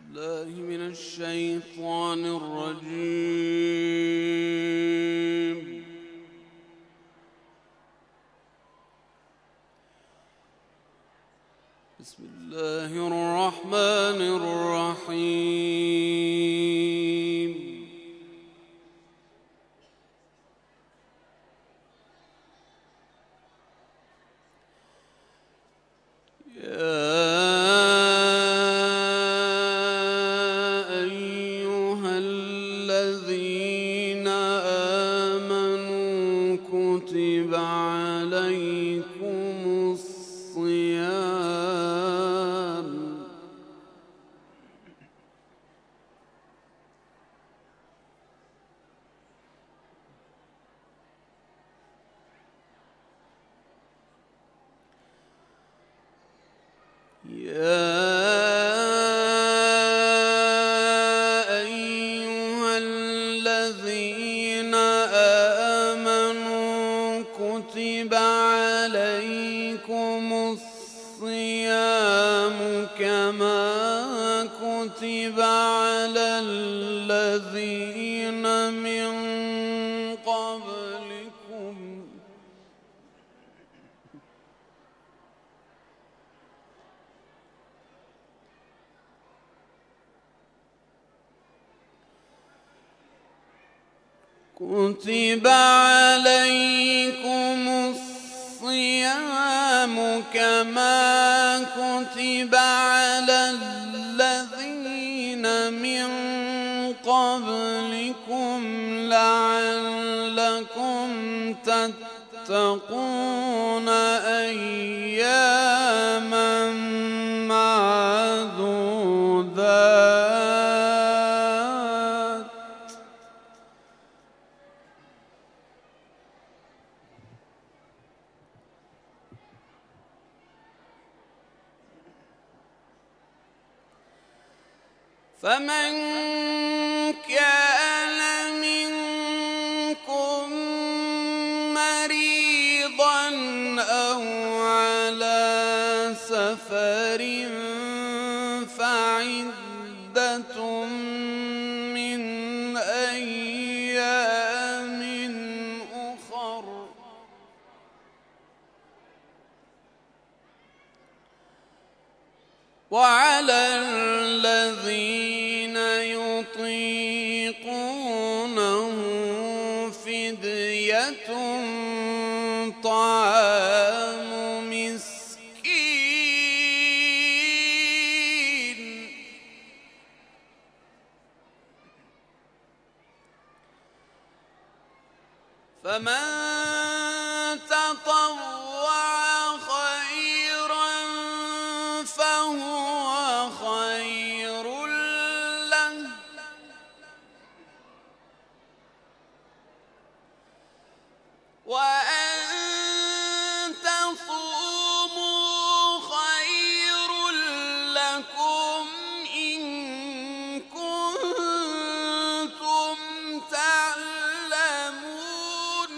بالله من الشيطان الرجيم. بسم الله الرحمن الرحيم. كتب عليكم الصيام يا أيها الذين آمنوا كتب عليكم الصيام كما كتب على الذين من قبلكم كتب عليكم الصيام كما كتب على الذين من قبلكم لعلكم تتقون أياما معدودات فمن كان منكم مريضا أو على سفر فعدة من أيام أخر وعلى الذين يطيقونه فدية طعام مسكين فمن تطوع خيرا فهو خير له وأن تصوموا خير لكم إن كنتم تعلمون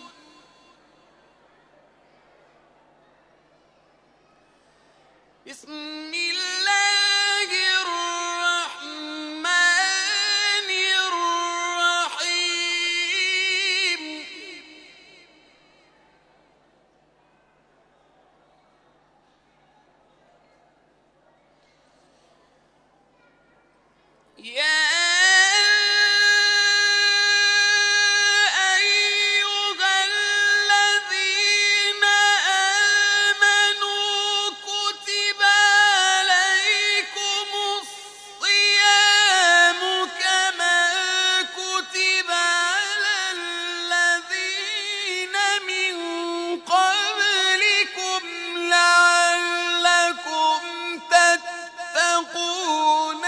بسم الله الرحمن الرحيم يا أيها الذين آمنوا كتب عليكم الصيام كما كتب على الذين من قبلكم لعلكم تتقون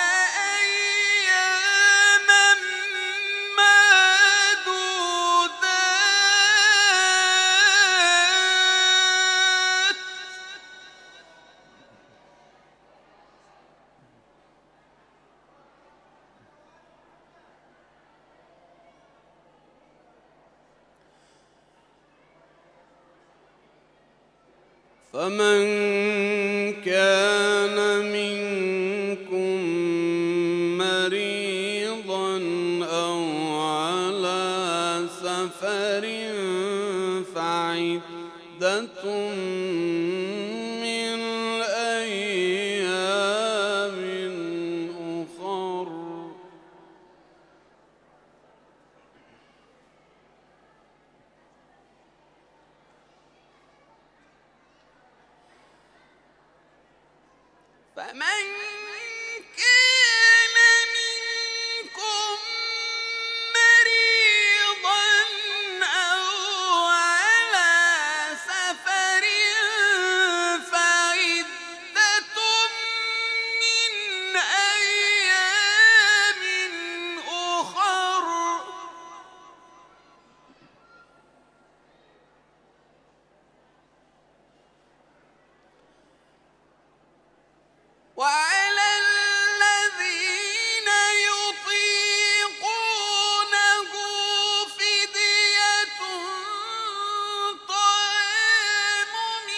أياما معدودات فمن كان منكم فمن كان منكم مريضا أو على سفر فعدة من أيام أخر وعلى الذين يطيقونه فدية طعام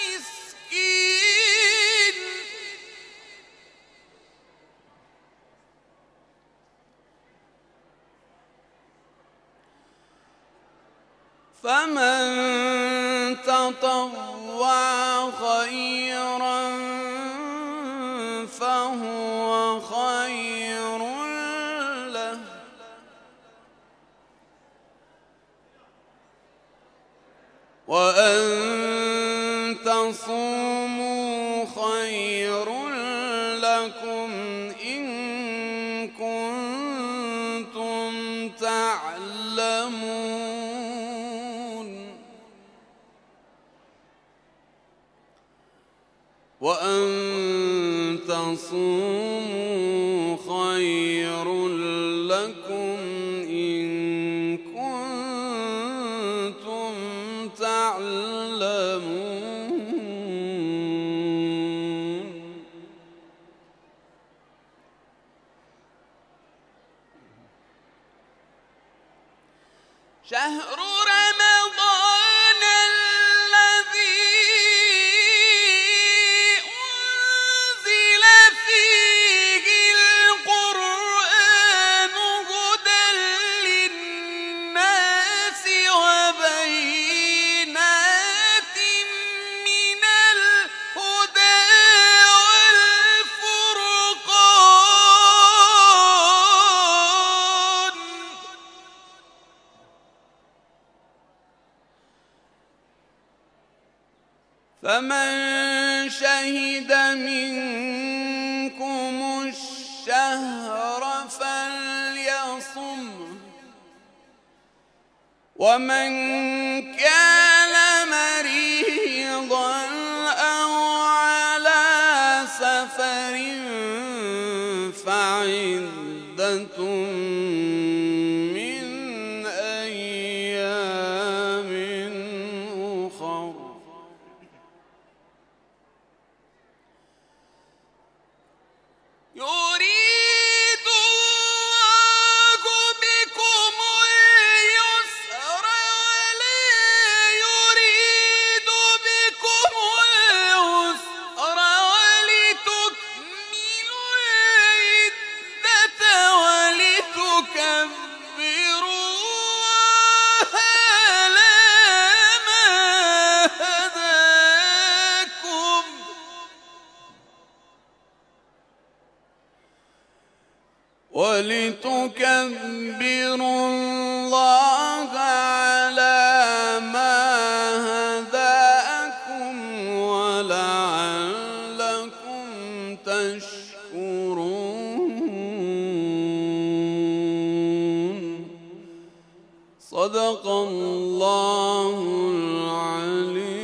مسكين فمن تطوع خيرا فهو خير له وأن تصوموا خير لكم إن كنتم تعلمون وأن تصوموا خير لكم إن كنتم تعلمون شهر رمضان الذي أنزل فيه القرآن هدى للناس وبينات من الهدى والفرقان فمن شهد منكم الشهر فليصم ومن كان مريضا أو على سفر فعدة من أيام أخر يريد الله بكم اليسر ولا يريد بكم العسر ولتكملوا العدة ولتكبروا الله على ما هداكم ولتكبروا الله على ما هداكم ولعلكم تشكرون صدق الله العليم